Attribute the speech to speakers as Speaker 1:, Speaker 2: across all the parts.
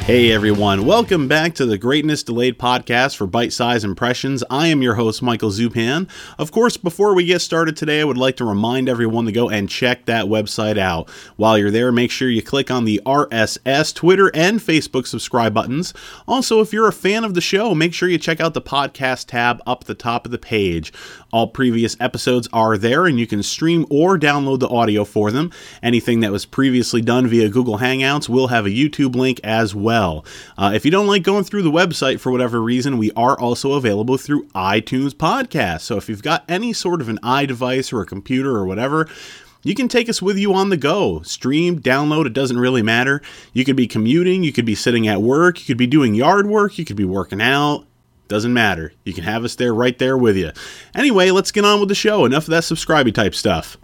Speaker 1: Hey everyone, welcome back to the Greatness Delayed podcast for Bite-Size Impressions. I am your host, Michael Zupan. Of course, before we get started today, I would like to remind everyone to go and check that website out. While you're there, make sure you click on the RSS, Twitter, and Facebook subscribe buttons. Also, if you're a fan of the show, make sure you check out the podcast tab up at the top of the page. All previous episodes are there, and you can stream or download the audio for them. Anything that was previously done via Google Hangouts will have a YouTube link as well. If you don't like going through the website for whatever reason, we are also available through iTunes Podcasts. So if you've got any sort of an iDevice or a computer or whatever, you can take us with you on the go. Stream, download, it doesn't really matter. You could be commuting, you could be sitting at work, you could be doing yard work, you could be working out. Doesn't matter. You can have us there right there with you. Anyway, let's get on with the show. Enough of that subscribe-y type stuff.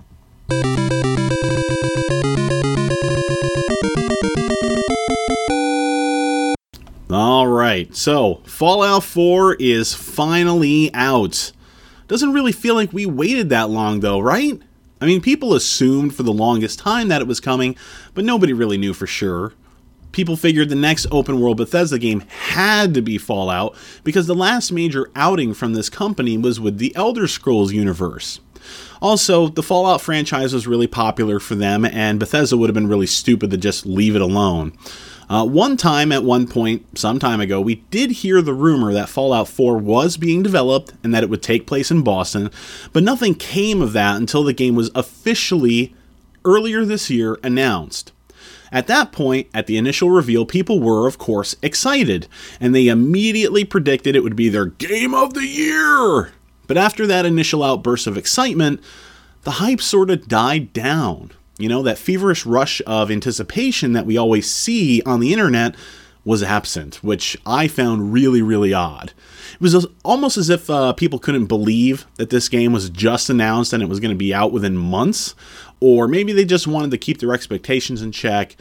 Speaker 1: Alright, so Fallout 4 is finally out. Doesn't really feel like we waited that long though, right? I mean, people assumed for the longest time that it was coming, but nobody really knew for sure. People figured the next open world Bethesda game had to be Fallout because the last major outing from this company was with the Elder Scrolls universe. Also, the Fallout franchise was really popular for them, and Bethesda would have been really stupid to just leave it alone. One time, at one point, some time ago, we did hear the rumor that Fallout 4 was being developed and that it would take place in Boston, but nothing came of that until the game was officially, earlier this year, announced. At that point, at the initial reveal, people were, of course, excited, and they immediately predicted it would be their Game of the Year! But after that initial outburst of excitement, the hype sort of died down. You know, that feverish rush of anticipation that we always see on the internet was absent, which I found really, really odd. It was almost as if people couldn't believe that this game was just announced and it was going to be out within months, or maybe they just wanted to keep their expectations in check.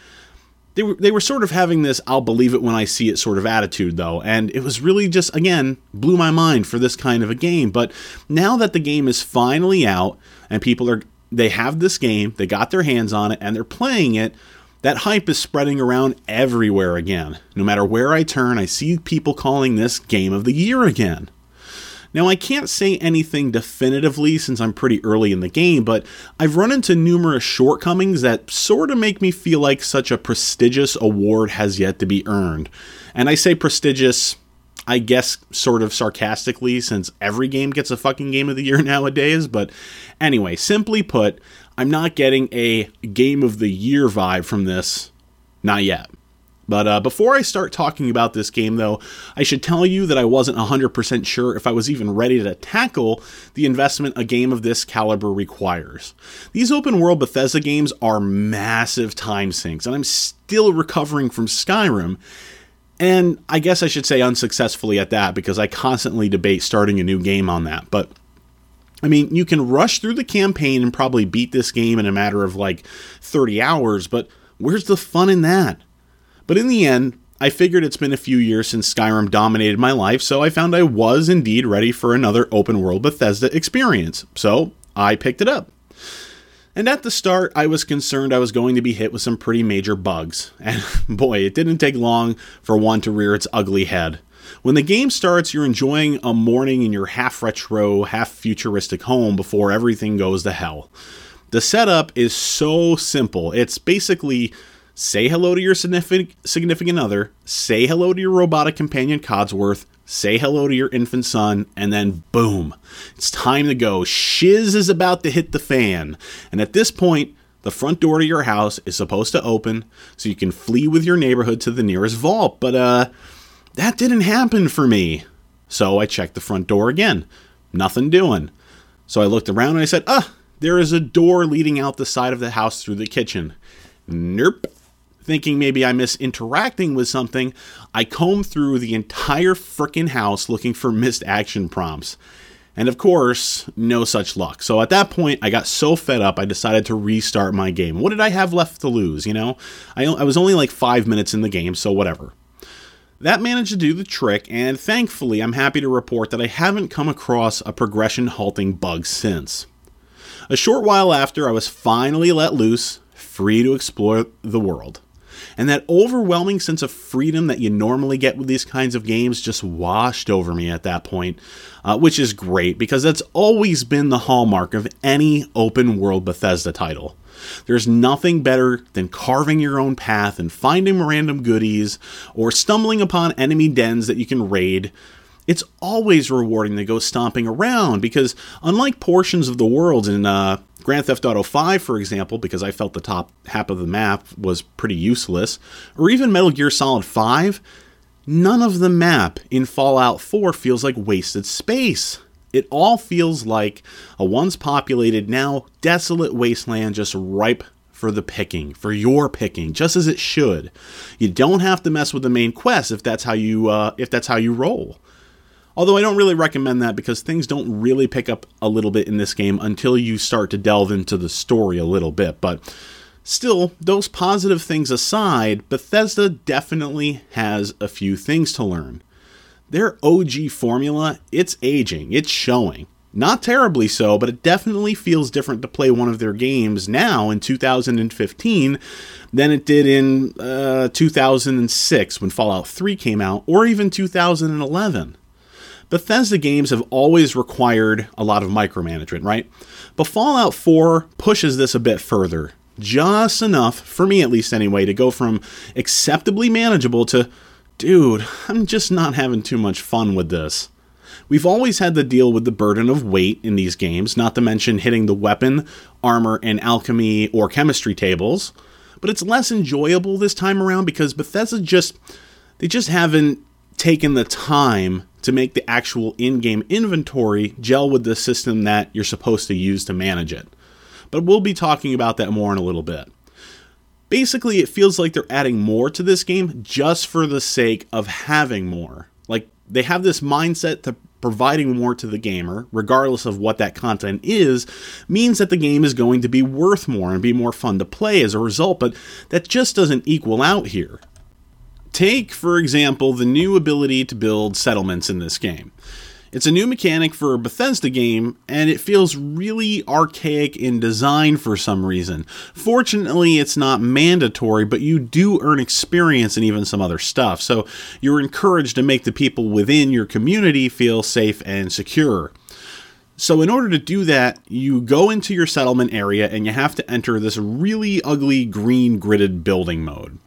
Speaker 1: They were sort of having this I'll believe it when I see it sort of attitude, though, and it was really just, again, blew my mind for this kind of a game. But now that the game is finally out and they have this game, they got their hands on it, and they're playing it, that hype is spreading around everywhere again. No matter where I turn, I see people calling this Game of the Year again. Now, I can't say anything definitively since I'm pretty early in the game, but I've run into numerous shortcomings that sort of make me feel like such a prestigious award has yet to be earned. And I say prestigious, I guess sort of sarcastically, since every game gets a fucking Game of the Year nowadays, but anyway, simply put, I'm not getting a Game of the Year vibe from this, not yet. But before I start talking about this game, though, I should tell you that I wasn't 100% sure if I was even ready to tackle the investment a game of this caliber requires. These open-world Bethesda games are massive time sinks, and I'm still recovering from Skyrim, and I guess I should say unsuccessfully at that, because I constantly debate starting a new game on that. But, I mean, you can rush through the campaign and probably beat this game in a matter of, 30 hours, but where's the fun in that? But in the end, I figured it's been a few years since Skyrim dominated my life, so I found I was indeed ready for another open-world Bethesda experience. So, I picked it up. And at the start, I was concerned I was going to be hit with some pretty major bugs. And boy, it didn't take long for one to rear its ugly head. When the game starts, you're enjoying a morning in your half-retro, half-futuristic home before everything goes to hell. The setup is so simple. It's basically say hello to your significant other, say hello to your robotic companion Codsworth, say hello to your infant son, and then boom, it's time to go. Shiz is about to hit the fan. And at this point, the front door to your house is supposed to open so you can flee with your neighborhood to the nearest vault. But that didn't happen for me. So I checked the front door again. Nothing doing. So I looked around and I said, there is a door leading out the side of the house through the kitchen. Nope. Thinking maybe I miss interacting with something, I combed through the entire frickin' house looking for missed action prompts. And of course, no such luck. So at that point, I got so fed up, I decided to restart my game. What did I have left to lose, you know? I was only 5 minutes in the game, so whatever. That managed to do the trick, and thankfully, I'm happy to report that I haven't come across a progression-halting bug since. A short while after, I was finally let loose, free to explore the world. And that overwhelming sense of freedom that you normally get with these kinds of games just washed over me at that point, which is great because that's always been the hallmark of any open world Bethesda title. There's nothing better than carving your own path and finding random goodies or stumbling upon enemy dens that you can raid. It's always rewarding to go stomping around because unlike portions of the world in Grand Theft Auto 5, for example, because I felt the top half of the map was pretty useless, or even Metal Gear Solid 5, none of the map in Fallout 4 feels like wasted space. It all feels like a once populated, now desolate wasteland just ripe for the picking, for your picking, just as it should. You don't have to mess with the main quest if that's how you roll. Although I don't really recommend that because things don't really pick up a little bit in this game until you start to delve into the story a little bit. But still, those positive things aside, Bethesda definitely has a few things to learn. Their OG formula, it's aging, it's showing. Not terribly so, but it definitely feels different to play one of their games now in 2015 than it did in 2006 when Fallout 3 came out, or even 2011. Bethesda games have always required a lot of micromanagement, right? But Fallout 4 pushes this a bit further. Just enough, for me at least anyway, to go from acceptably manageable to, dude, I'm just not having too much fun with this. We've always had to deal with the burden of weight in these games, not to mention hitting the weapon, armor, and alchemy or chemistry tables. But it's less enjoyable this time around because Bethesda just haven't taken the time to make the actual in-game inventory gel with the system that you're supposed to use to manage it. But we'll be talking about that more in a little bit. Basically, it feels like they're adding more to this game just for the sake of having more. Like, they have this mindset to providing more to the gamer, regardless of what that content is, means that the game is going to be worth more and be more fun to play as a result, but that just doesn't equal out here. Take, for example, the new ability to build settlements in this game. It's a new mechanic for a Bethesda game, and it feels really archaic in design for some reason. Fortunately, it's not mandatory, but you do earn experience and even some other stuff, so you're encouraged to make the people within your community feel safe and secure. So in order to do that, you go into your settlement area and you have to enter this really ugly green gridded building mode.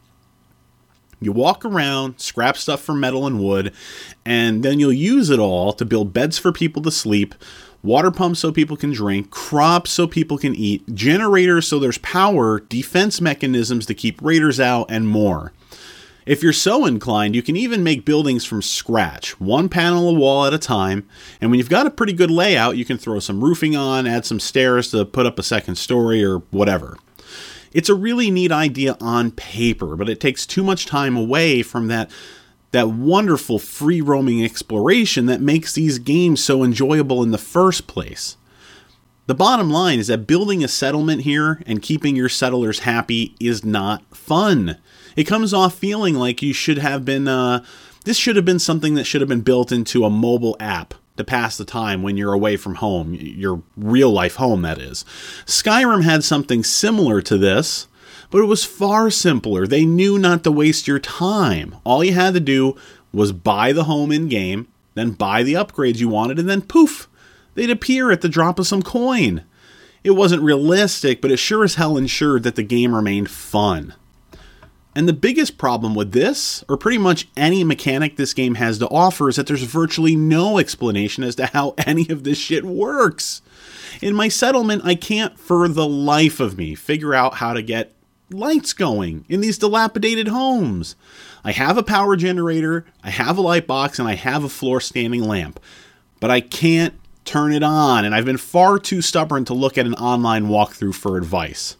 Speaker 1: You walk around, scrap stuff from metal and wood, and then you'll use it all to build beds for people to sleep, water pumps so people can drink, crops so people can eat, generators so there's power, defense mechanisms to keep raiders out, and more. If you're so inclined, you can even make buildings from scratch, one panel a wall at a time, and when you've got a pretty good layout, you can throw some roofing on, add some stairs to put up a second story, or whatever. It's a really neat idea on paper, but it takes too much time away from that wonderful free-roaming exploration that makes these games so enjoyable in the first place. The bottom line is that building a settlement here and keeping your settlers happy is not fun. It comes off feeling like you should have been, this should have been something that should have been built into a mobile app to pass the time when you're away from home, your real-life home, that is. Skyrim had something similar to this, but it was far simpler. They knew not to waste your time. All you had to do was buy the home in-game, then buy the upgrades you wanted, and then poof, they'd appear at the drop of some coin. It wasn't realistic, but it sure as hell ensured that the game remained fun. And the biggest problem with this, or pretty much any mechanic this game has to offer, is that there's virtually no explanation as to how any of this shit works. In my settlement, I can't for the life of me figure out how to get lights going in these dilapidated homes. I have a power generator, I have a light box, and I have a floor-standing lamp. But I can't turn it on, and I've been far too stubborn to look at an online walkthrough for advice.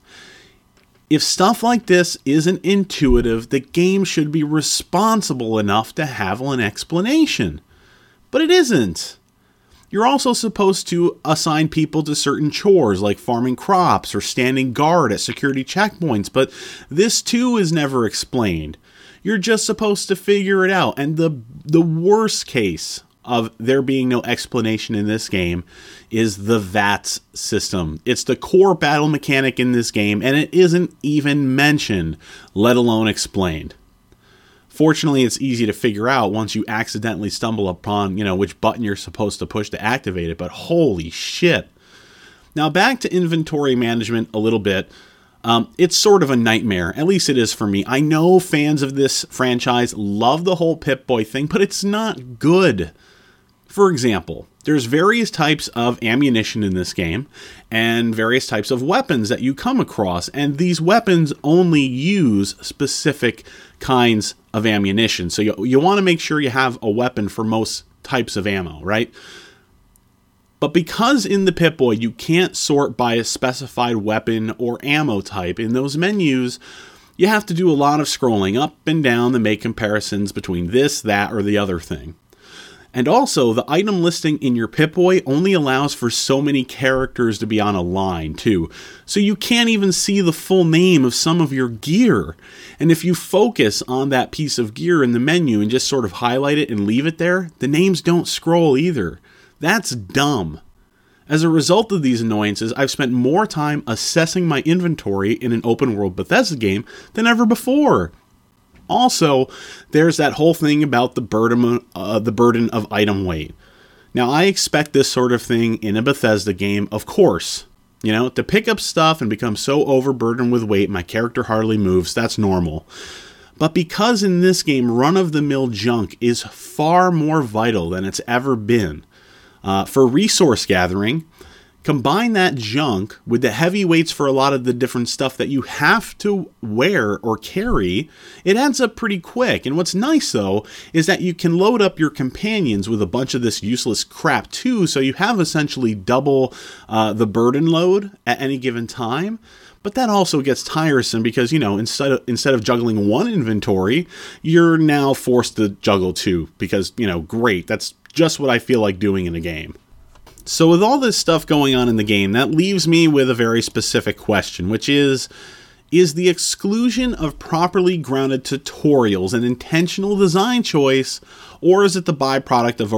Speaker 1: If stuff like this isn't intuitive, the game should be responsible enough to have an explanation. But it isn't. You're also supposed to assign people to certain chores like farming crops or standing guard at security checkpoints, but this too is never explained. You're just supposed to figure it out, and the worst case of there being no explanation in this game is the VATS system. It's the core battle mechanic in this game, and it isn't even mentioned, let alone explained. Fortunately, it's easy to figure out once you accidentally stumble upon, which button you're supposed to push to activate it, but holy shit. Now back to inventory management a little bit. It's sort of a nightmare, at least it is for me. I know fans of this franchise love the whole Pip-Boy thing, but it's not good. For example, there's various types of ammunition in this game and various types of weapons that you come across, and these weapons only use specific kinds of ammunition. So you want to make sure you have a weapon for most types of ammo, right? But because in the Pip-Boy you can't sort by a specified weapon or ammo type in those menus, you have to do a lot of scrolling up and down to make comparisons between this, that, or the other thing. And also, the item listing in your Pip-Boy only allows for so many characters to be on a line, too. So you can't even see the full name of some of your gear. And if you focus on that piece of gear in the menu and just sort of highlight it and leave it there, the names don't scroll either. That's dumb. As a result of these annoyances, I've spent more time assessing my inventory in an open-world Bethesda game than ever before. Also, there's that whole thing about the burden of item weight. Now, I expect this sort of thing in a Bethesda game, of course. To pick up stuff and become so overburdened with weight, my character hardly moves, that's normal. But because in this game, run-of-the-mill junk is far more vital than it's ever been, for resource gathering, combine that junk with the heavy weights for a lot of the different stuff that you have to wear or carry, it adds up pretty quick. And what's nice, though, is that you can load up your companions with a bunch of this useless crap, too, so you have essentially double the burden load at any given time. But that also gets tiresome because, instead of juggling one inventory, you're now forced to juggle two because, great, that's just what I feel like doing in a game. So with all this stuff going on in the game, that leaves me with a very specific question, which is the exclusion of properly grounded tutorials an intentional design choice, or is it the byproduct of a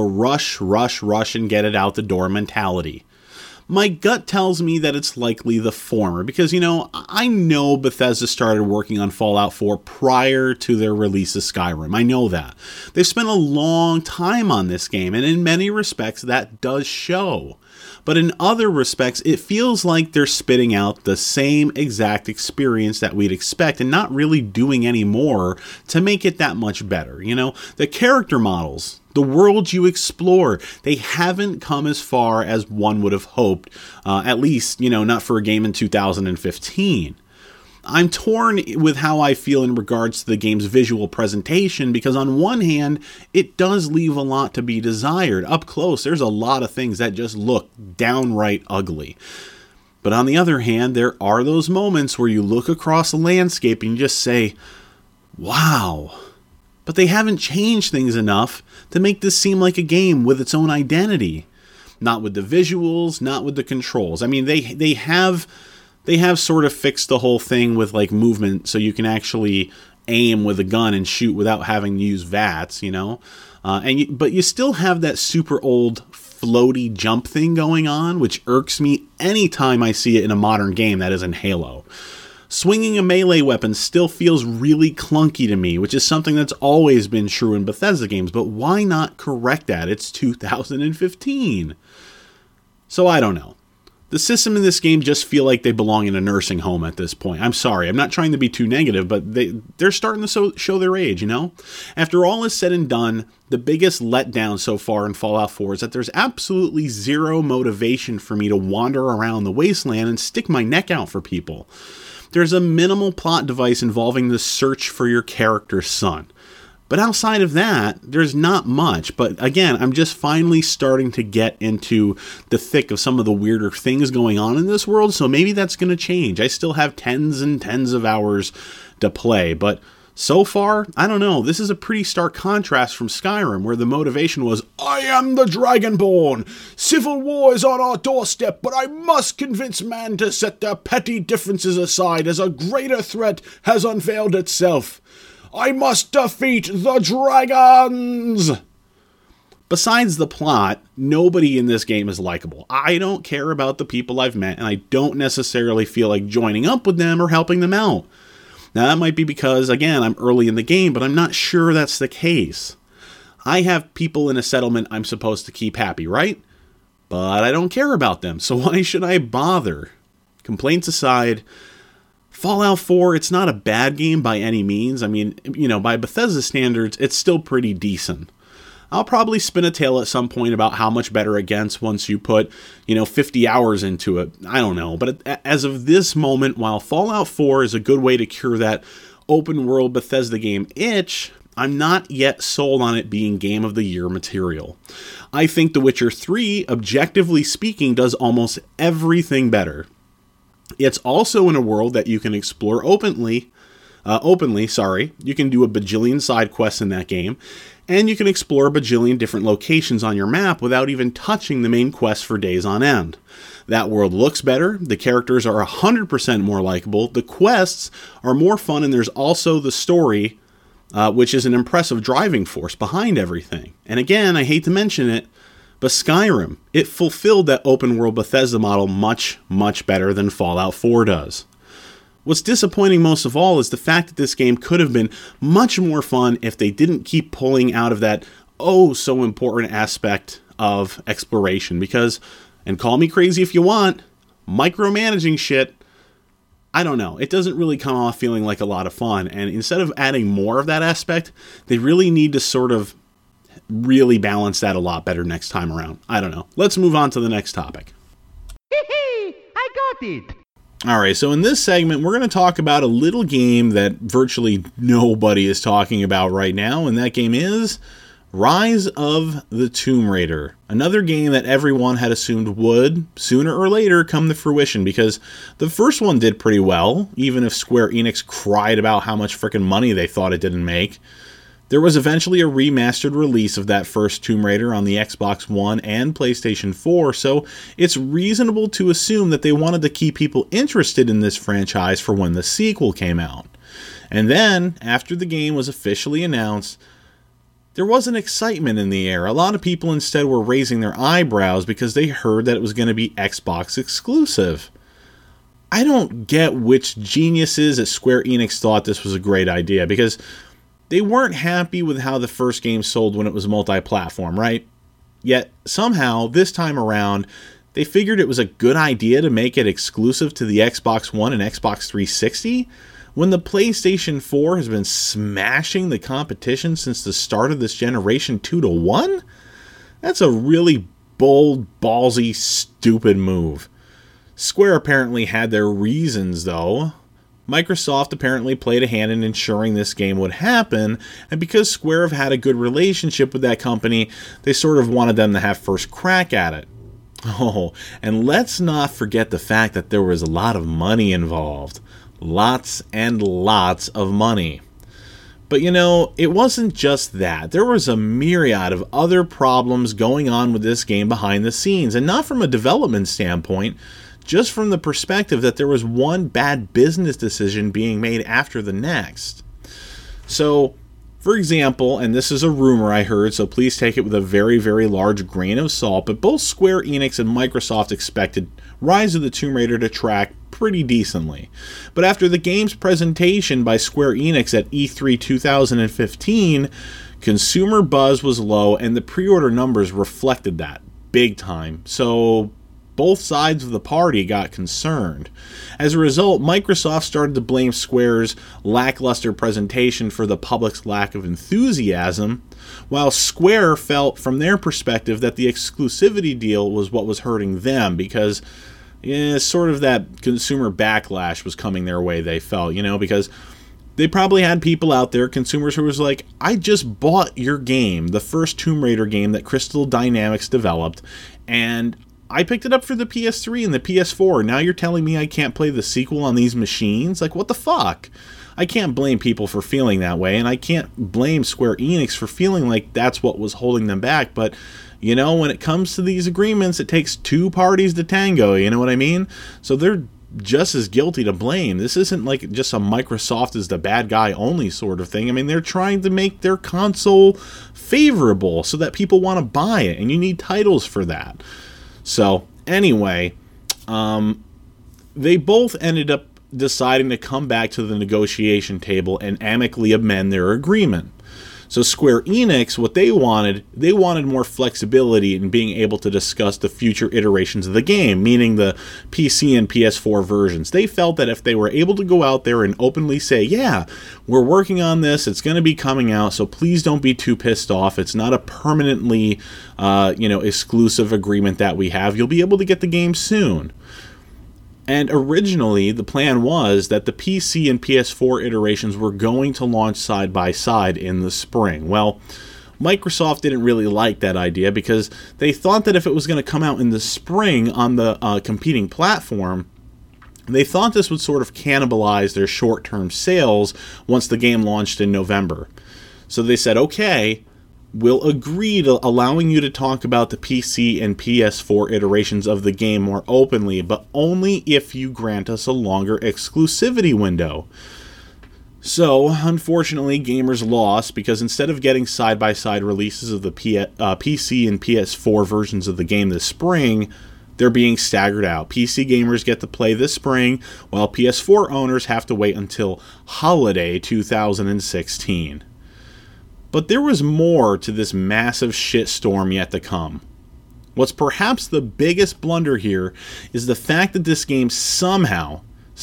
Speaker 1: rush, and get it out the door mentality? My gut tells me that it's likely the former, because, I know Bethesda started working on Fallout 4 prior to their release of Skyrim. I know that. They've spent a long time on this game, and in many respects, that does show. But in other respects, it feels like they're spitting out the same exact experience that we'd expect and not really doing any more to make it that much better. The character models, the worlds you explore, they haven't come as far as one would have hoped, at least, not for a game in 2015. I'm torn with how I feel in regards to the game's visual presentation because on one hand, it does leave a lot to be desired. Up close, there's a lot of things that just look downright ugly. But on the other hand, there are those moments where you look across the landscape and you just say, wow. But they haven't changed things enough to make this seem like a game with its own identity. Not with the visuals, not with the controls. I mean, they have sort of fixed the whole thing with like movement so you can actually aim with a gun and shoot without having to use VATS, but you still have that super old floaty jump thing going on, which irks me anytime I see it in a modern game that isn't Halo. Swinging a melee weapon still feels really clunky to me, which is something that's always been true in Bethesda games, but why not correct that? It's 2015. So I don't know. The system in this game just feel like they belong in a nursing home at this point. I'm sorry, I'm not trying to be too negative, but they're starting to show their age, After all is said and done, the biggest letdown so far in Fallout 4 is that there's absolutely zero motivation for me to wander around the wasteland and stick my neck out for people. There's a minimal plot device involving the search for your character's son. But outside of that, there's not much. But again, I'm just finally starting to get into the thick of some of the weirder things going on in this world, so maybe that's going to change. I still have tens and tens of hours to play, but so far, I don't know. This is a pretty stark contrast from Skyrim, where the motivation was, I am the Dragonborn! Civil war is on our doorstep, but I must convince man to set their petty differences aside as a greater threat has unveiled itself. I must defeat the dragons! Besides the plot, nobody in this game is likable. I don't care about the people I've met, and I don't necessarily feel like joining up with them or helping them out. Now, that might be because, again, I'm early in the game, but I'm not sure that's the case. I have people in a settlement I'm supposed to keep happy, right? But I don't care about them, so why should I bother? Complaints aside, Fallout 4, it's not a bad game by any means. I mean, by Bethesda standards, it's still pretty decent. I'll probably spin a tale at some point about how much better it gets once you put, 50 hours into it. I don't know. But as of this moment, while Fallout 4 is a good way to cure that open world Bethesda game itch, I'm not yet sold on it being Game of the Year material. I think The Witcher 3, objectively speaking, does almost everything better. It's also in a world that you can explore openly. You can do a bajillion side quests in that game, and you can explore a bajillion different locations on your map without even touching the main quest for days on end. That world looks better, the characters are 100% more likable, the quests are more fun, and there's also the story, which is an impressive driving force behind everything. And again, I hate to mention it, but Skyrim, it fulfilled that open world Bethesda model much, much better than Fallout 4 does. What's disappointing most of all is the fact that this game could have been much more fun if they didn't keep pulling out of that so important aspect of exploration. Because, and call me crazy if you want, micromanaging shit, I don't know, it doesn't really come off feeling like a lot of fun. And instead of adding more of that aspect, they really need to sort of really balance that a lot better next time around. I don't know. Let's move on to the next topic.
Speaker 2: I got it!
Speaker 1: Alright, so in this segment, we're going to talk about a little game that virtually nobody is talking about right now, and that game is Rise of the Tomb Raider. Another game that everyone had assumed would, sooner or later, come to fruition, because the first one did pretty well, even if Square Enix cried about how much frickin' money they thought it didn't make. There was eventually a remastered release of that first Tomb Raider on the Xbox One and PlayStation 4, so it's reasonable to assume that they wanted to keep people interested in this franchise for when the sequel came out. And then, after the game was officially announced, there wasn't excitement in the air. A lot of people instead were raising their eyebrows because they heard that it was going to be Xbox exclusive. I don't get which geniuses at Square Enix thought this was a great idea, because they weren't happy with how the first game sold when it was multi-platform, right? Yet, somehow, this time around, they figured it was a good idea to make it exclusive to the Xbox One and Xbox 360, when the PlayStation 4 has been smashing the competition since the start of this generation 2-1? That's a really bold, ballsy, stupid move. Square apparently had their reasons, though. Microsoft apparently played a hand in ensuring this game would happen, and because Square have had a good relationship with that company, they sort of wanted them to have first crack at it. Oh, and let's not forget the fact that there was a lot of money involved. Lots and lots of money. But it wasn't just that. There was a myriad of other problems going on with this game behind the scenes, and not from a development standpoint, just from the perspective that there was one bad business decision being made after the next. So, for example, and this is a rumor I heard, so please take it with a very, very large grain of salt, but both Square Enix and Microsoft expected Rise of the Tomb Raider to track pretty decently. But after the game's presentation by Square Enix at E3 2015, consumer buzz was low and the pre-order numbers reflected that big time. So both sides of the party got concerned. As a result, Microsoft started to blame Square's lackluster presentation for the public's lack of enthusiasm, while Square felt from their perspective that the exclusivity deal was what was hurting them, because sort of that consumer backlash was coming their way, they felt, because they probably had people out there, consumers, who was like, I just bought your game, the first Tomb Raider game that Crystal Dynamics developed, and I picked it up for the PS3 and the PS4. Now you're telling me I can't play the sequel on these machines? Like, what the fuck? I can't blame people for feeling that way, and I can't blame Square Enix for feeling like that's what was holding them back. But, when it comes to these agreements, it takes two parties to tango, you know what I mean? So they're just as guilty to blame. This isn't like just a Microsoft is the bad guy only sort of thing. I mean, they're trying to make their console favorable so that people want to buy it, and you need titles for that. So, anyway, they both ended up deciding to come back to the negotiation table and amicably amend their agreement. So Square Enix, what they wanted more flexibility in being able to discuss the future iterations of the game, meaning the PC and PS4 versions. They felt that if they were able to go out there and openly say, yeah, we're working on this, it's going to be coming out, so please don't be too pissed off. It's not a permanently, exclusive agreement that we have. You'll be able to get the game soon. And originally, the plan was that the PC and PS4 iterations were going to launch side by side in the spring. Well, Microsoft didn't really like that idea because they thought that if it was going to come out in the spring on the competing platform, they thought this would sort of cannibalize their short-term sales once the game launched in November. So they said, okay, we'll agree to allowing you to talk about the PC and PS4 iterations of the game more openly, but only if you grant us a longer exclusivity window. So, unfortunately, gamers lost because instead of getting side-by-side releases of the PC and PS4 versions of the game this spring, they're being staggered out. PC gamers get to play this spring, while PS4 owners have to wait until holiday 2016. But there was more to this massive shitstorm yet to come. What's perhaps the biggest blunder here is the fact that this game somehow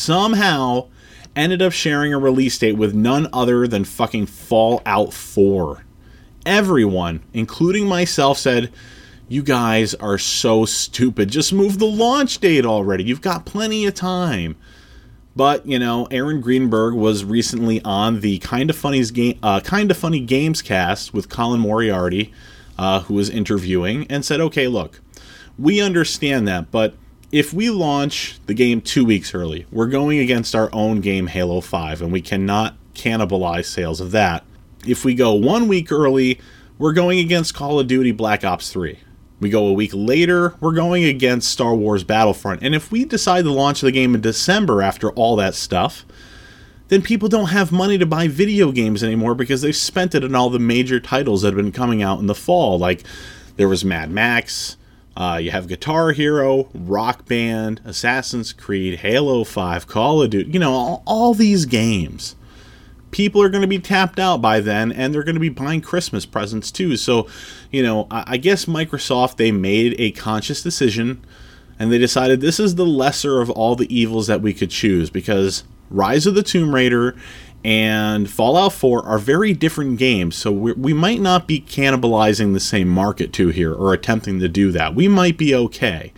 Speaker 1: ended up sharing a release date with none other than fucking Fallout 4. Everyone, including myself, said, you guys are so stupid. Just move the launch date already. You've got plenty of time. But, Aaron Greenberg was recently on the Kinda Funny Games cast with Colin Moriarty, who was interviewing, and said, okay, look, we understand that, but if we launch the game 2 weeks early, we're going against our own game, Halo 5, and we cannot cannibalize sales of that. If we go 1 week early, we're going against Call of Duty Black Ops 3. We go a week later, we're going against Star Wars Battlefront. And if we decide to launch the game in December after all that stuff, then people don't have money to buy video games anymore because they've spent it on all the major titles that have been coming out in the fall. Like, there was Mad Max, you have Guitar Hero, Rock Band, Assassin's Creed, Halo 5, Call of Duty, all these games. People are going to be tapped out by then, and they're going to be buying Christmas presents too. So, I guess Microsoft, they made a conscious decision, and they decided this is the lesser of all the evils that we could choose, because Rise of the Tomb Raider and Fallout 4 are very different games, so we might not be cannibalizing the same market too here, or attempting to do that. We might be okay.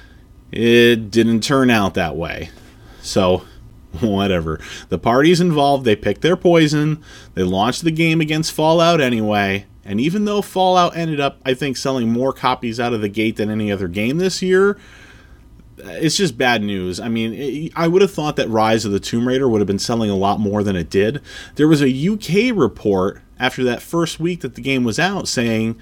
Speaker 1: It didn't turn out that way. So, whatever. The parties involved, they picked their poison, they launched the game against Fallout anyway, and even though Fallout ended up, I think, selling more copies out of the gate than any other game this year, it's just bad news. I mean, I would have thought that Rise of the Tomb Raider would have been selling a lot more than it did. There was a UK report after that first week that the game was out saying,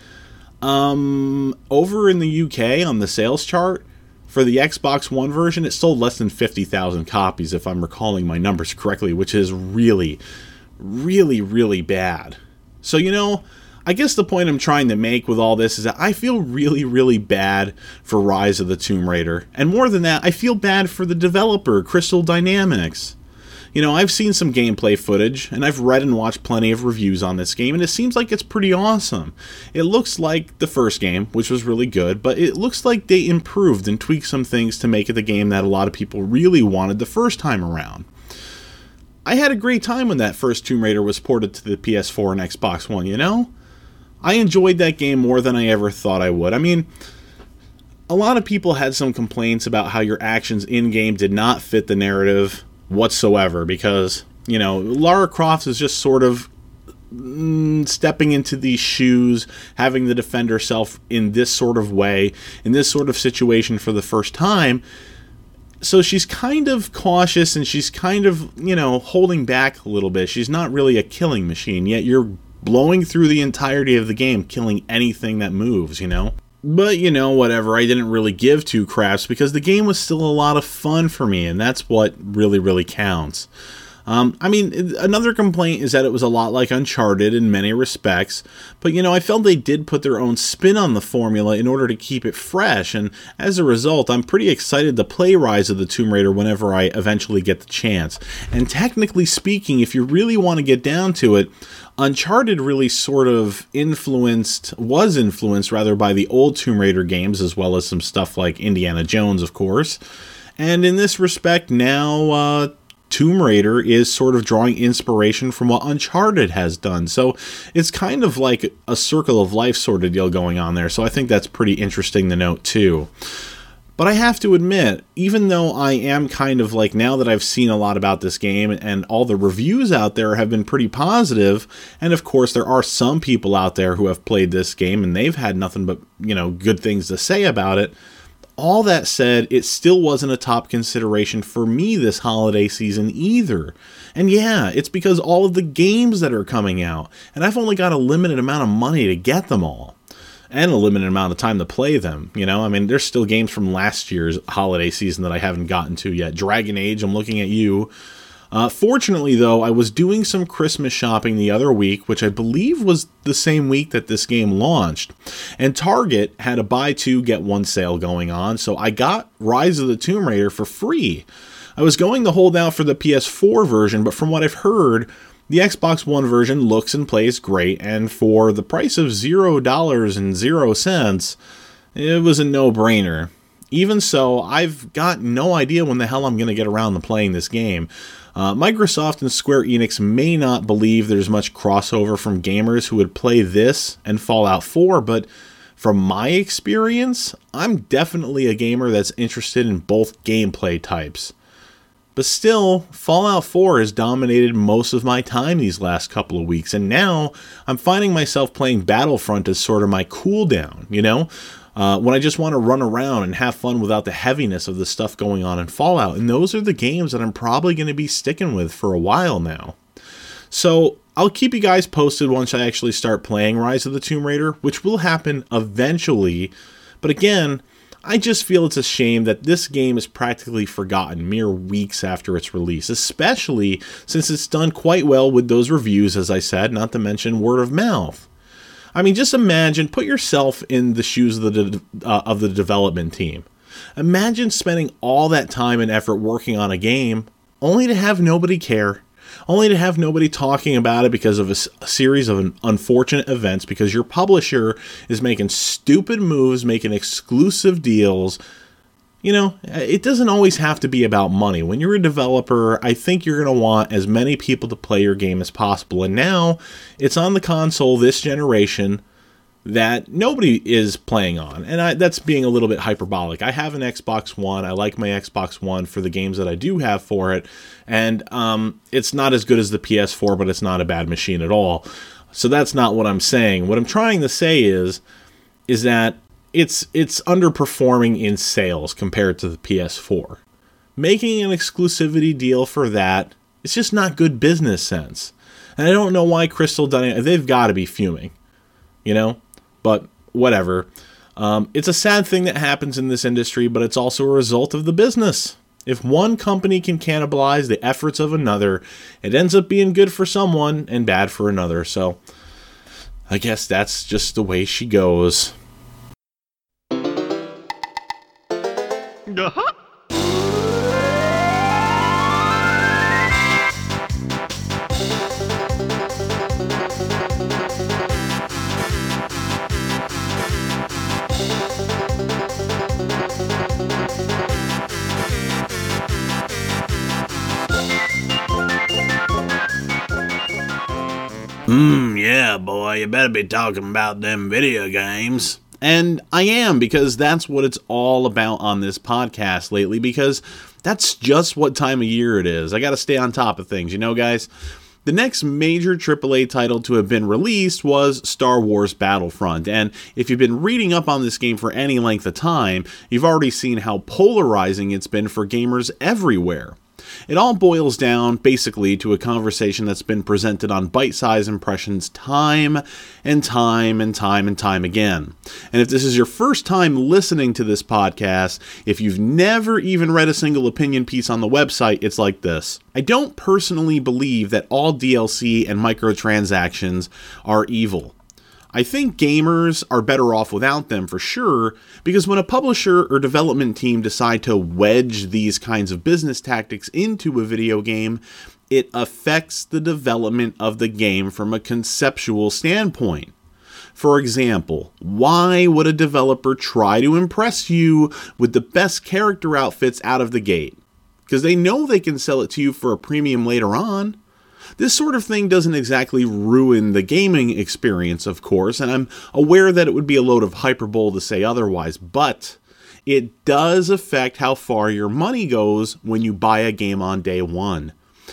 Speaker 1: over in the UK on the sales chart, for the Xbox One version, it sold less than 50,000 copies, if I'm recalling my numbers correctly, which is really, really, really bad. So, I guess the point I'm trying to make with all this is that I feel really, really bad for Rise of the Tomb Raider. And more than that, I feel bad for the developer, Crystal Dynamics. I've seen some gameplay footage, and I've read and watched plenty of reviews on this game, and it seems like it's pretty awesome. It looks like the first game, which was really good, but it looks like they improved and tweaked some things to make it the game that a lot of people really wanted the first time around. I had a great time when that first Tomb Raider was ported to the PS4 and Xbox One, I enjoyed that game more than I ever thought I would. I mean, a lot of people had some complaints about how your actions in-game did not fit the narrative whatsoever, because Lara Croft is just sort of stepping into these shoes, having to defend herself in this sort of way, in this sort of situation for the first time. So she's kind of cautious, and she's kind of holding back a little bit. She's not really a killing machine, yet you're blowing through the entirety of the game, killing anything that moves. But, whatever, I didn't really give two craps because the game was still a lot of fun for me, and that's what really, really counts. Another complaint is that it was a lot like Uncharted in many respects, but I felt they did put their own spin on the formula in order to keep it fresh, and as a result, I'm pretty excited to play Rise of the Tomb Raider whenever I eventually get the chance. And technically speaking, if you really want to get down to it, Uncharted really sort of was influenced by the old Tomb Raider games, as well as some stuff like Indiana Jones, of course. And in this respect, now, Tomb Raider is sort of drawing inspiration from what Uncharted has done. So it's kind of like a circle of life sort of deal going on there. So I think that's pretty interesting to note too. But I have to admit, even though I am kind of like, now that I've seen a lot about this game and all the reviews out there have been pretty positive, and of course there are some people out there who have played this game and they've had nothing but, good things to say about it. All that said, it still wasn't a top consideration for me this holiday season either. And yeah, it's because all of the games that are coming out, and I've only got a limited amount of money to get them all, and a limited amount of time to play them. There's still games from last year's holiday season that I haven't gotten to yet. Dragon Age, I'm looking at you. Fortunately, though, I was doing some Christmas shopping the other week, which I believe was the same week that this game launched, and Target had a buy two, get one sale going on, so I got Rise of the Tomb Raider for free. I was going to hold out for the PS4 version, but from what I've heard, the Xbox One version looks and plays great, and for the price of $0.00, it was a no-brainer. Even so, I've got no idea when the hell I'm going to get around to playing this game. Microsoft and Square Enix may not believe there's much crossover from gamers who would play this and Fallout 4, but from my experience, I'm definitely a gamer that's interested in both gameplay types. But still, Fallout 4 has dominated most of my time these last couple of weeks, and now I'm finding myself playing Battlefront as sort of my cooldown, when I just want to run around and have fun without the heaviness of the stuff going on in Fallout. And those are the games that I'm probably going to be sticking with for a while now. So I'll keep you guys posted once I actually start playing Rise of the Tomb Raider, which will happen eventually. But again, I just feel it's a shame that this game is practically forgotten mere weeks after its release, especially since it's done quite well with those reviews, as I said, not to mention word of mouth. Just imagine, put yourself in the shoes of the development team. Imagine spending all that time and effort working on a game, only to have nobody care, only to have nobody talking about it because of a series of unfortunate events, because your publisher is making stupid moves, making exclusive deals. It doesn't always have to be about money. When you're a developer, I think you're going to want as many people to play your game as possible. And now it's on the console this generation that nobody is playing on. And that's being a little bit hyperbolic. I have an Xbox One. I like my Xbox One for the games that I do have for it. And it's not as good as the PS4, but it's not a bad machine at all. So that's not what I'm saying. What I'm trying to say is that it's underperforming in sales compared to the PS4. Making an exclusivity deal for that, it's just not good business sense. And I don't know why Crystal Dynamics, they've got to be fuming, but whatever. It's a sad thing that happens in this industry, but it's also a result of the business. If one company can cannibalize the efforts of another, it ends up being good for someone and bad for another. So I guess that's just the way she goes.
Speaker 2: Uh-huh.
Speaker 1: Yeah, boy, you better be talking about them video games. And I am, because that's what it's all about on this podcast lately, because that's just what time of year it is. I gotta stay on top of things, guys? The next major AAA title to have been released was Star Wars Battlefront, and if you've been reading up on this game for any length of time, you've already seen how polarizing it's been for gamers everywhere. It all boils down, basically, to a conversation that's been presented on bite-sized impressions time and time and time and time again. And if this is your first time listening to this podcast, if you've never even read a single opinion piece on the website, it's like this. I don't personally believe that all DLC and microtransactions are evil. I think gamers are better off without them for sure, because when a publisher or development team decide to wedge these kinds of business tactics into a video game, it affects the development of the game from a conceptual standpoint. For example, why would a developer try to impress you with the best character outfits out of the gate? Because they know they can sell it to you for a premium later on. This sort of thing doesn't exactly ruin the gaming experience, of course, and I'm aware that it would be a load of hyperbole to say otherwise, but it does affect how far your money goes when you buy a game on day one.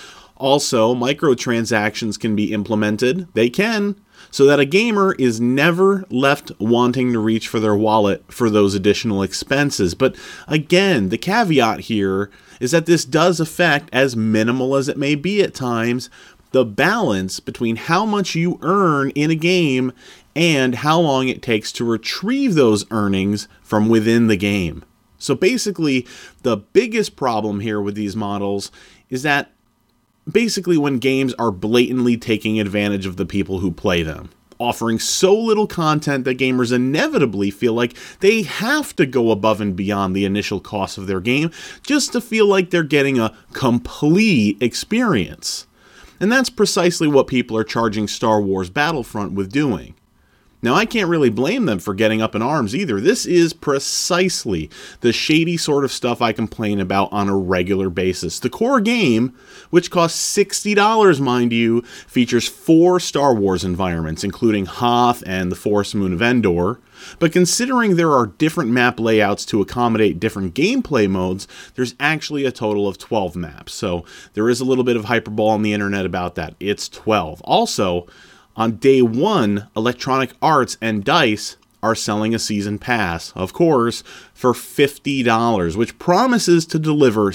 Speaker 1: Also, microtransactions can be implemented, they can, so that a gamer is never left wanting to reach for their wallet for those additional expenses. But again, the caveat here is that this does affect, as minimal as it may be at times, the balance between how much you earn in a game and how long it takes to retrieve those earnings from within the game. So basically, the biggest problem here with these models is that basically when games are blatantly taking advantage of the people who play them, offering so little content that gamers inevitably feel like they have to go above and beyond the initial cost of their game just to feel like they're getting a complete experience. And that's precisely what people are charging Star Wars Battlefront with doing. Now, I can't really blame them for getting up in arms either. This is precisely the shady sort of stuff I complain about on a regular basis. The core game, which costs $60, mind you, features 4 Star Wars environments, including Hoth and the Forest Moon of Endor. But considering there are different map layouts to accommodate different gameplay modes, there's actually a total of 12 maps. So there is a little bit of hyperbole on the internet about that. It's 12. Also, on day one, Electronic Arts and DICE are selling a season pass, of course, for $50, which promises to deliver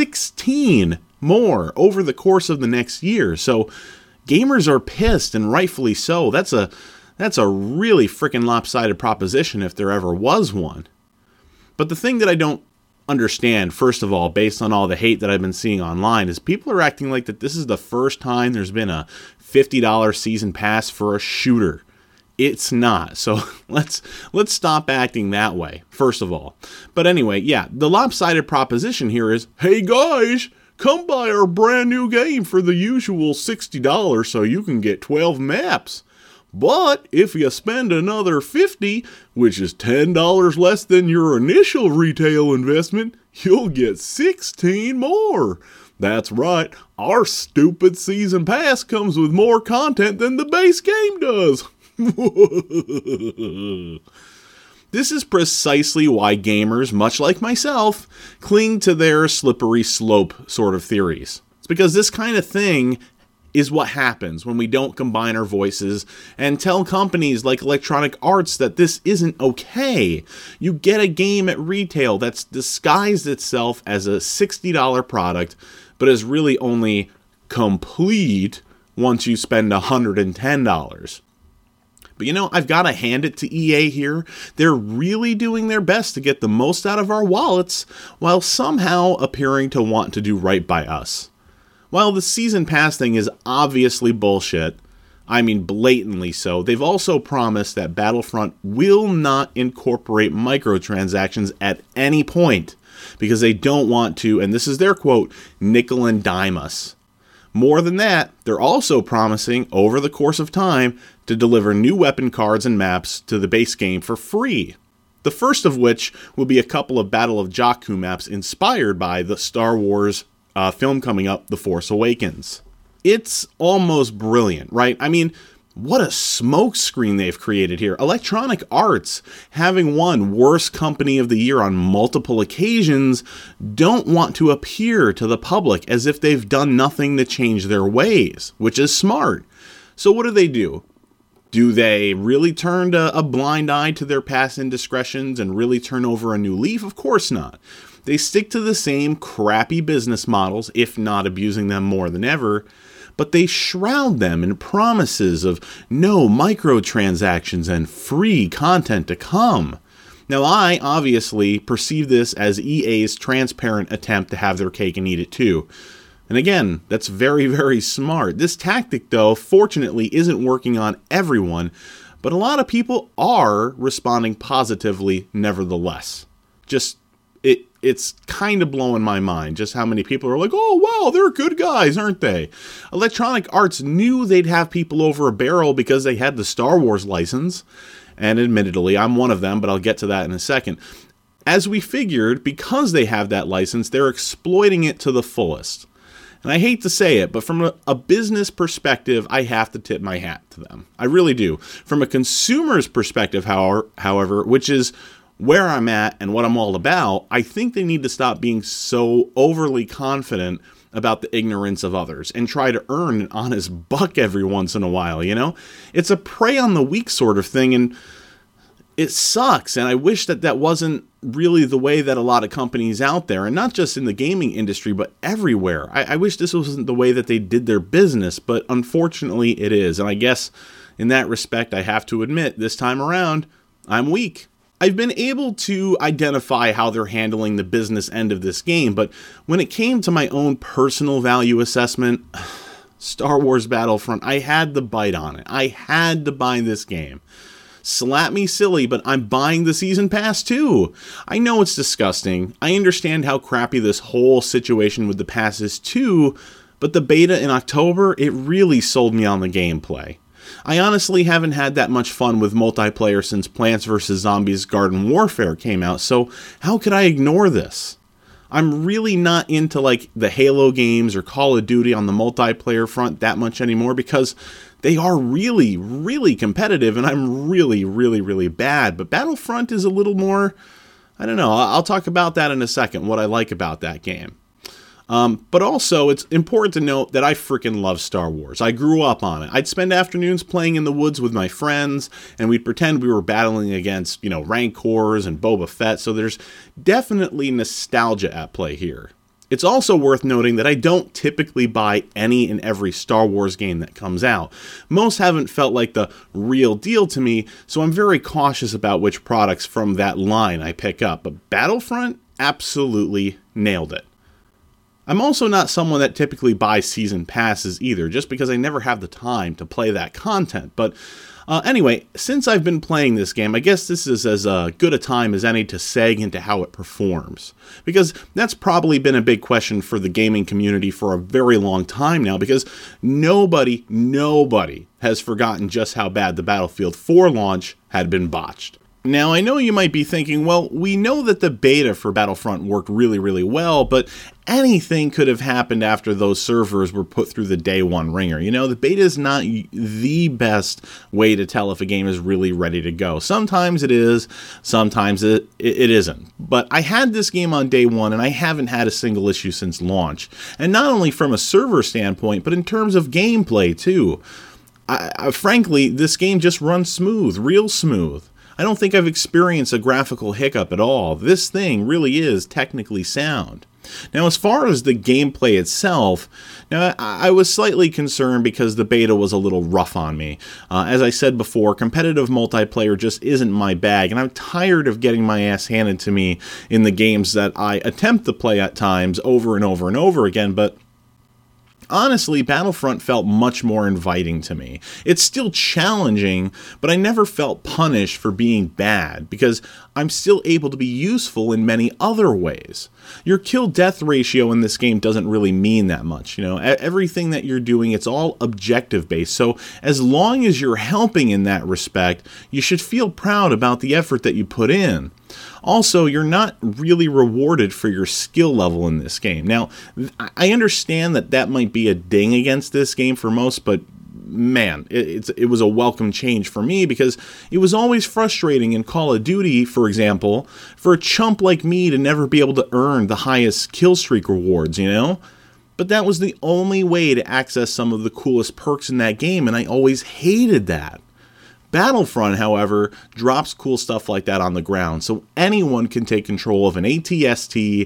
Speaker 1: 16 more over the course of the next year. So gamers are pissed, and rightfully so. That's a really freaking lopsided proposition if there ever was one. But the thing that I don't understand, first of all, based on all the hate that I've been seeing online, is people are acting like that this is the first time there's been a $50 season pass for a shooter. It's not. So let's stop acting that way, first of all. But anyway, yeah, the lopsided proposition here is, hey guys, come buy our brand new game for the usual $60 so you can get 12 maps. But if you spend another $50, which is $10 less than your initial retail investment, you'll get 16 more. That's right, our stupid season pass comes with more content than the base game does. This is precisely why gamers, much like myself, cling to their slippery slope sort of theories. It's because this kind of thing is what happens when we don't combine our voices and tell companies like Electronic Arts that this isn't okay. You get a game at retail that's disguised itself as a $60 product, but is really only complete once you spend $110. But you know, I've got to hand it to EA here. They're really doing their best to get the most out of our wallets while somehow appearing to want to do right by us. While the season pass thing is obviously bullshit, I mean blatantly so, they've also promised that Battlefront will not incorporate microtransactions at any point because they don't want to, and this is their quote, nickel and dime us. More than that, they're also promising, over the course of time, to deliver new weapon cards and maps to the base game for free. The first of which will be a couple of Battle of Jakku maps inspired by the Star Wars film coming up, The Force Awakens. It's almost brilliant, right? I mean, what a smokescreen they've created here. Electronic Arts, having won Worst Company of the Year on multiple occasions, don't want to appear to the public as if they've done nothing to change their ways, which is smart. So what do? Do they really turn a blind eye to their past indiscretions and really turn over a new leaf? Of course not. They stick to the same crappy business models, if not abusing them more than ever, but they shroud them in promises of no microtransactions and free content to come. Now, I obviously perceive this as EA's transparent attempt to have their cake and eat it too. And again, that's very, very smart. This tactic, though, fortunately isn't working on everyone, but a lot of people are responding positively nevertheless. It's kind of blowing my mind just how many people are like, oh, wow, they're good guys, aren't they? Electronic Arts knew they'd have people over a barrel because they had the Star Wars license. And admittedly, I'm one of them, but I'll get to that in a second. As we figured, because they have that license, they're exploiting it to the fullest. And I hate to say it, but from a business perspective, I have to tip my hat to them. I really do. From a consumer's perspective, however, which is where I'm at and what I'm all about, I think they need to stop being so overly confident about the ignorance of others and try to earn an honest buck every once in a while, you know? It's a prey on the weak sort of thing, and it sucks, and I wish that wasn't really the way that a lot of companies out there, and not just in the gaming industry, but everywhere. I wish this wasn't the way that they did their business, but unfortunately it is, and I guess in that respect, I have to admit, this time around, I'm weak. I've been able to identify how they're handling the business end of this game, but when it came to my own personal value assessment, Star Wars Battlefront, I had the bite on it. I had to buy this game. Slap me silly, but I'm buying the season pass too. I know it's disgusting. I understand how crappy this whole situation with the pass is too, but the beta in October, it really sold me on the gameplay. I honestly haven't had that much fun with multiplayer since Plants vs. Zombies Garden Warfare came out, so how could I ignore this? I'm really not into like the Halo games or Call of Duty on the multiplayer front that much anymore because they are really, really competitive and I'm really, really, really bad. But Battlefront is a little more, I don't know, I'll talk about that in a second, what I like about that game. But also, it's important to note that I freaking love Star Wars. I grew up on it. I'd spend afternoons playing in the woods with my friends, and we'd pretend we were battling against, Rancors and Boba Fett, so there's definitely nostalgia at play here. It's also worth noting that I don't typically buy any and every Star Wars game that comes out. Most haven't felt like the real deal to me, so I'm very cautious about which products from that line I pick up. But Battlefront absolutely nailed it. I'm also not someone that typically buys season passes either, just because I never have the time to play that content. But anyway, since I've been playing this game, I guess this is as good a time as any to seg into how it performs. Because that's probably been a big question for the gaming community for a very long time now, because nobody has forgotten just how bad the Battlefield 4 launch had been botched. Now, I know you might be thinking, well, we know that the beta for Battlefront worked really, really well, but anything could have happened after those servers were put through the day one ringer. The beta is not the best way to tell if a game is really ready to go. Sometimes it is, sometimes it isn't. But I had this game on day one, and I haven't had a single issue since launch. And not only from a server standpoint, but in terms of gameplay, too. Frankly, this game just runs smooth, real smooth. I don't think I've experienced a graphical hiccup at all. This thing really is technically sound. Now, as far as the gameplay itself, now I was slightly concerned because the beta was a little rough on me. As I said before, competitive multiplayer just isn't my bag, and I'm tired of getting my ass handed to me in the games that I attempt to play at times over and over and over again, but honestly, Battlefront felt much more inviting to me. It's still challenging, but I never felt punished for being bad, because I'm still able to be useful in many other ways. Your kill-death ratio in this game doesn't really mean that much. Everything that you're doing, it's all objective-based, so as long as you're helping in that respect, you should feel proud about the effort that you put in. Also, you're not really rewarded for your skill level in this game. Now, I understand that might be a ding against this game for most, but man, it was a welcome change for me, because it was always frustrating in Call of Duty, for example, for a chump like me to never be able to earn the highest kill streak rewards, But that was the only way to access some of the coolest perks in that game, and I always hated that.
Speaker 3: Battlefront, however, drops cool stuff like that on the ground, so anyone can take control of an AT-ST,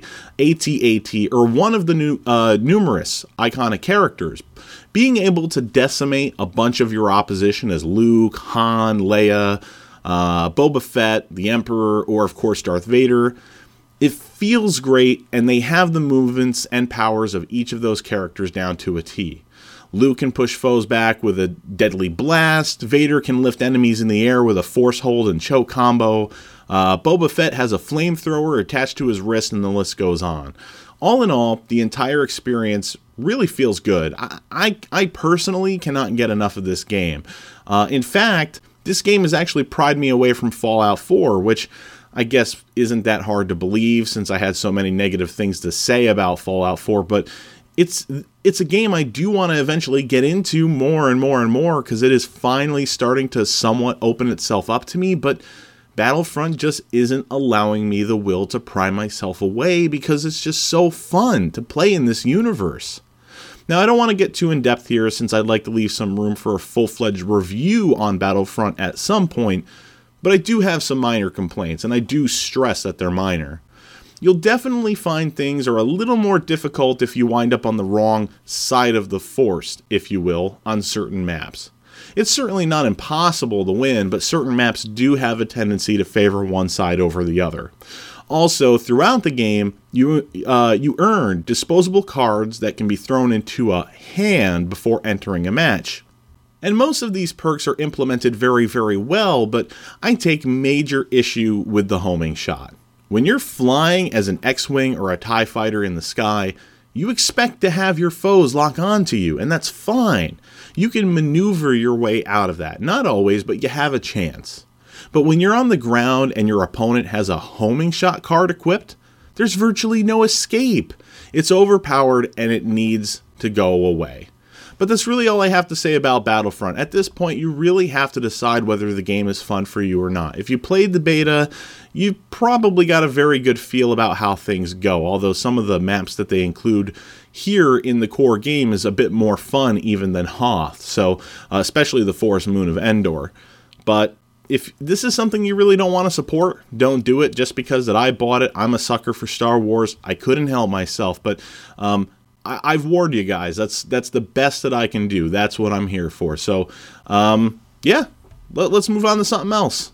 Speaker 3: AT-AT, or one of the numerous iconic characters. Being able to decimate a bunch of your opposition as Luke, Han, Leia, Boba Fett, the Emperor, or of course Darth Vader, it feels great, and they have the movements and powers of each of those characters down to a T. Luke can push foes back with a deadly blast. Vader can lift enemies in the air with a force hold and choke combo. Boba Fett has a flamethrower attached to his wrist, and the list goes on. All in all, the entire experience really feels good. I personally cannot get enough of this game. In fact, this game has actually pried me away from Fallout 4, which I guess isn't that hard to believe since I had so many negative things to say about Fallout 4, but it's a game I do want to eventually get into more and more and more because it is finally starting to somewhat open itself up to me, but Battlefront just isn't allowing me the will to pry myself away because it's just so fun to play in this universe. Now, I don't want to get too in-depth here since I'd like to leave some room for a full-fledged review on Battlefront at some point, but I do have some minor complaints, and I do stress that they're minor. You'll definitely find things are a little more difficult if you wind up on the wrong side of the Force, if you will, on certain maps. It's certainly not impossible to win, but certain maps do have a tendency to favor one side over the other. Also, throughout the game, you earn disposable cards that can be thrown into a hand before entering a match. And most of these perks are implemented very, very well, but I take major issue with the homing shot. When you're flying as an X-Wing or a TIE fighter in the sky, you expect to have your foes lock onto you, and that's fine. You can maneuver your way out of that. Not always, but you have a chance. But when you're on the ground and your opponent has a homing shot card equipped, there's virtually no escape. It's overpowered and it needs to go away. But that's really all I have to say about Battlefront. At this point, you really have to decide whether the game is fun for you or not. If you played the beta, you've probably got a very good feel about how things go, although some of the maps that they include here in the core game is a bit more fun even than Hoth, so especially the Forest Moon of Endor. But if this is something you really don't want to support, don't do it. Just because that I bought it, I'm a sucker for Star Wars. I couldn't help myself, but I've warned you guys. That's the best that I can do. That's what I'm here for. So, yeah, let's move on to something else.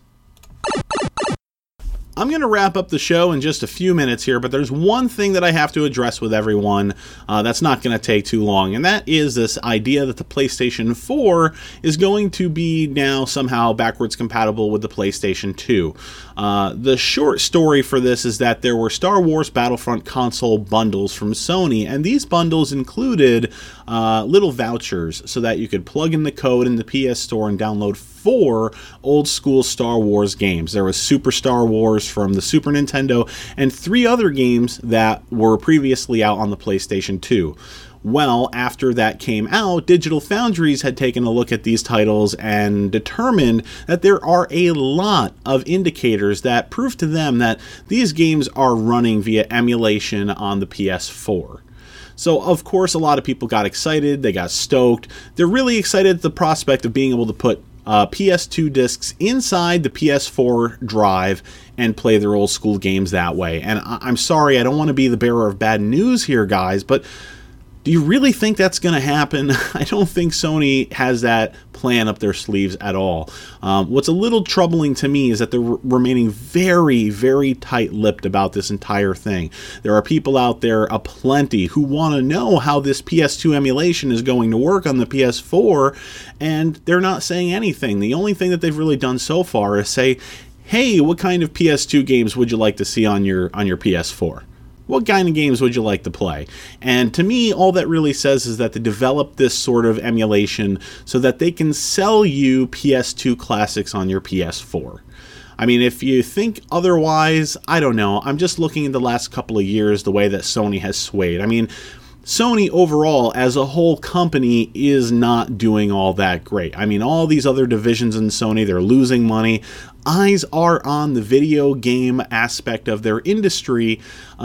Speaker 3: I'm going to wrap up the show in just a few minutes here, but there's one thing that I have to address with everyone that's not going to take too long, and that is this idea that the PlayStation 4 is going to be now somehow backwards compatible with the PlayStation 2. The short story for this is that there were Star Wars Battlefront console bundles from Sony, and these bundles included little vouchers so that you could plug in the code in the PS Store and download 4 old school Star Wars games. There was Super Star Wars from the Super Nintendo and 3 other games that were previously out on the PlayStation 2. Well, after that came out, Digital Foundries had taken a look at these titles and determined that there are a lot of indicators that prove to them that these games are running via emulation on the PS4. So, of course, a lot of people got excited, they got stoked. They're really excited at the prospect of being able to put PS2 discs inside the PS4 drive and play their old school games that way. And I'm sorry, I don't want to be the bearer of bad news here, guys, but do you really think that's going to happen? I don't think Sony has that plan up their sleeves at all. What's a little troubling to me is that they're remaining very, very tight-lipped about this entire thing. There are people out there aplenty who want to know how this PS2 emulation is going to work on the PS4, and they're not saying anything. The only thing that they've really done so far is say, hey, what kind of PS2 games would you like to see on your PS4? What kind of games would you like to play? And to me, all that really says is that they developed this sort of emulation so that they can sell you PS2 classics on your PS4. I mean, if you think otherwise, I don't know. I'm just looking at the last couple of years, the way that Sony has swayed. I mean,
Speaker 1: Sony overall as a whole company is not doing all that great. I mean, all these other divisions in Sony, they're losing money. Eyes are on the video game aspect of their industry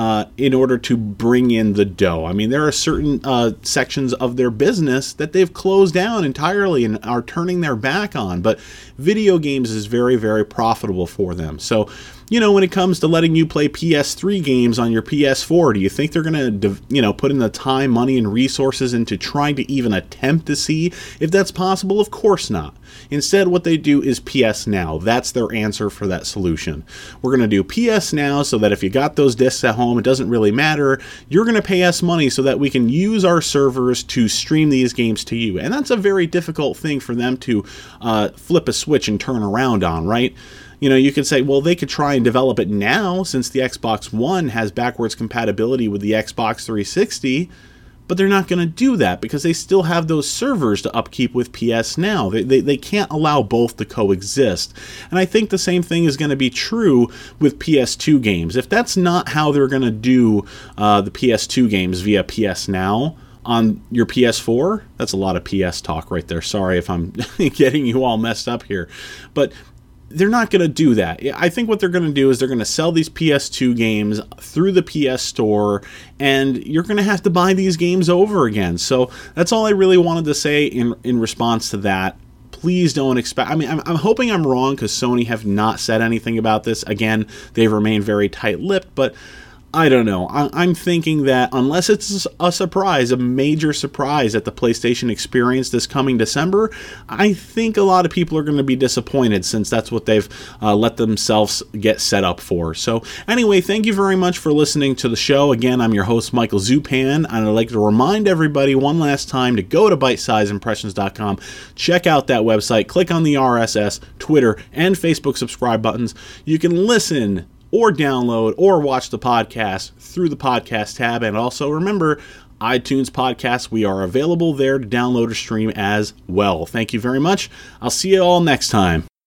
Speaker 1: in order to bring in the dough. I mean, there are certain sections of their business that they've closed down entirely and are turning their back on, but video games is very, very profitable for them. So, you know, when it comes to letting you play PS3 games on your PS4, do you think they're going to, put in the time, money, and resources into trying to even attempt to see if that's possible? Of course not. Instead, what they do is PS Now. That's their answer for that solution. We're going to do PS Now so that if you got those discs at home, it doesn't really matter. You're going to pay us money so that we can use our servers to stream these games to you. And that's a very difficult thing for them to flip a switch and turn around on, right? You know, you could say, well, they could try and develop it now since the Xbox One has backwards compatibility with the Xbox 360, but they're not going to do that because they still have those servers to upkeep with PS Now. They can't allow both to coexist. And I think the same thing is going to be true with PS2 games. If that's not how they're going to do the PS2 games via PS Now on your PS4, that's a lot of PS talk right there. Sorry if I'm getting you all messed up here. But they're not going to do that. I think what they're going to do is they're going to sell these PS2 games through the PS Store, and you're going to have to buy these games over again. So that's all I really wanted to say in response to that. Please don't expect... I mean, I'm hoping I'm wrong because Sony have not said anything about this. Again, they've remained very tight-lipped, but I don't know. I'm thinking that unless it's a surprise, a major surprise at the PlayStation Experience this coming December, I think a lot of people are going to be disappointed since that's what they've let themselves get set up for. So anyway, thank you very much for listening to the show. Again, I'm your host, Michael Zupan, and I'd like to remind everybody one last time to go to bitesizeimpressions.com, check out that website, click on the RSS, Twitter, and Facebook subscribe buttons. You can listen or download or watch the podcast through the podcast tab. And also remember, iTunes podcasts, we are available there to download or stream as well. Thank you very much. I'll see you all next time.